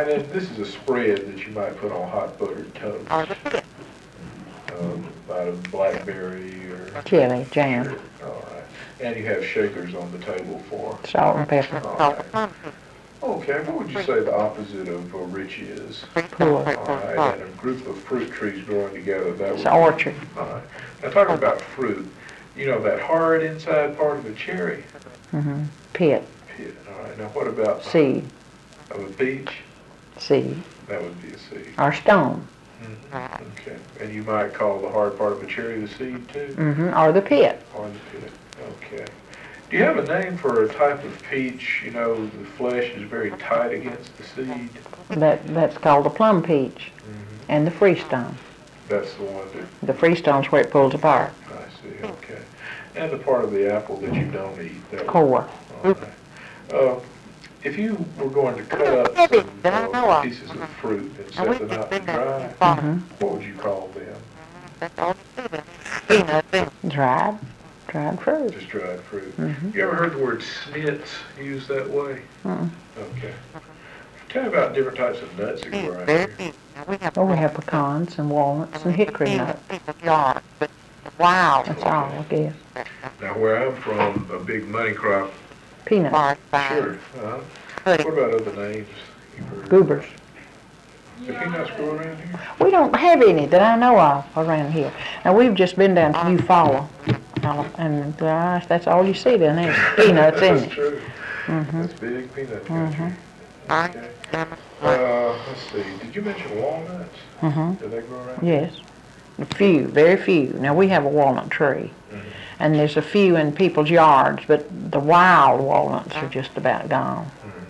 right, and this is a spread that you might put on hot buttered toast. Out of blackberry or chili, jam. Sure. All right. And you have shakers on the table for Salt and pepper. Okay. Okay, what would you say the opposite of rich is? Poor. All right, and a group of fruit trees growing together, that would It's an orchard. All right. Now talking about fruit, you know that hard inside part of a cherry? Pit. Pit. All right. Now what about Seed. of a peach? Seed. That would be a seed. Or stone. Okay. And you might call the hard part of a cherry the seed too? Or the pit. Or the pit. Okay. Do you have a name for a type of peach? You know, the flesh is very tight against the seed. That's called the plum peach. And the freestone. That's the one that... The freestone's where it pulls apart. I see, okay. And the part of the apple that you don't eat. That Core. Okay. If you were going to cut up some pieces of fruit and set them out to dry, what would you call them? Dried fruit. Just dried fruit. You ever heard the word snits used that way? Okay. Tell me about different types of nuts that grow around here. Oh, we have pecans and walnuts and hickory nuts. Wow. That's all, I guess. Now, where I'm from, a big money crop. Peanuts. Sure. What about other names you've heard? Goobers. Do peanuts grow around here? We don't have any that I know of around here. Now, we've just been down to Eufaula. And gosh, that's all you see down there is peanuts in it. That's true. That's big peanut country. Okay. Let's see. Did you mention walnuts? Do they grow around? Yes. A few, very few. Now, we have a walnut tree. And there's a few in people's yards, but the wild walnuts are just about gone.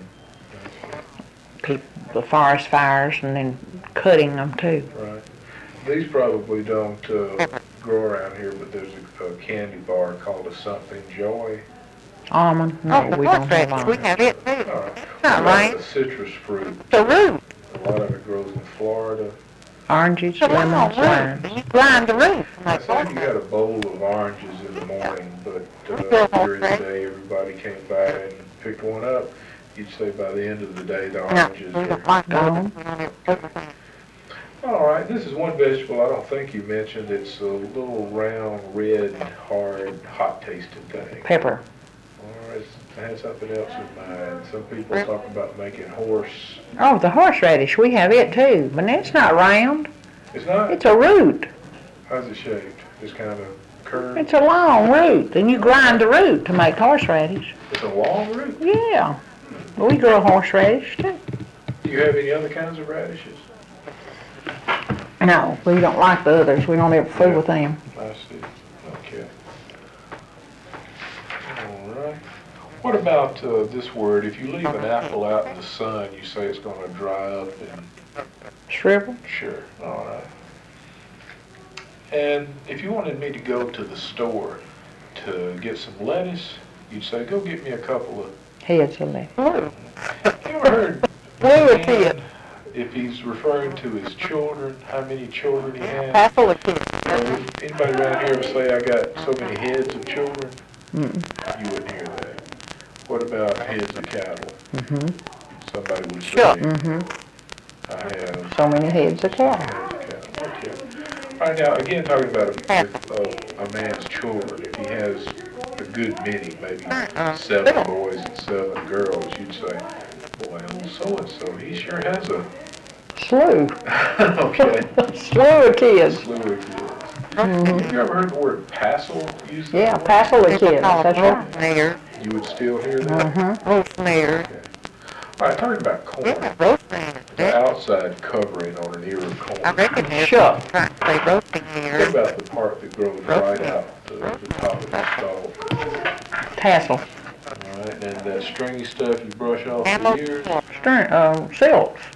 The forest fires and then cutting them too. Right. These probably don't grow around here, but there's a candy bar called a Something Joy. Almond? No, we don't have almond. We have it too. Not right. Citrus fruit. The root. A lot of it grows in Florida. Oranges, lemons, limes. You grind the root. I said you had a bowl of oranges in the morning, but during the day everybody came by and picked one up. You'd say by the end of the day the oranges are Gone. All right, this is one vegetable I don't think you mentioned. It's a little round, red, hard, hot-tasting thing. Pepper. All right, I had something else in mind. Some people talk about making horse. Oh, the horseradish, we have it too, but it's not round. It's not? It's a root. How's it shaped? Just kind of curved? It's a long root, and you grind the root to make horseradish. It's a long root? Yeah. We grow horseradish too. Do you have any other kinds of radishes? No, we don't like the others. We don't ever fool with them. I see. Okay. All right. What about this word? If you leave an apple out in the sun, you say it's going to dry up and... Shrivel? Sure. All right. And if you wanted me to go to the store to get some lettuce, you'd say, go get me a couple of... Heads of lettuce. You ever heard Blue if he's referring to his children, how many children he has? Apple or kid? Anybody around here ever say, I got so many heads of children? You wouldn't hear that. What about heads of cattle? Somebody would say, I have So many heads of cattle. heads of cattle. Okay. All right, now, again, talking about a man's children, if he has a good many, maybe 7 boys and 7 girls, you'd say, well, so-and-so, he sure has a... Slew. Okay. Slew of kids. Slew of kids. Have you ever heard the word passel used? Yeah, passel of kids. That's right. Rosemary. You would still hear that? Rosemary. Okay. All right, talking about corn. Rosemary. The outside covering on an ear of corn. I reckon there's Shuck. trying to say roasting What here. about the part that grows right out the top of the stalk? Tassel. All right, and that stringy stuff you brush off Ammo. the ears? Silks.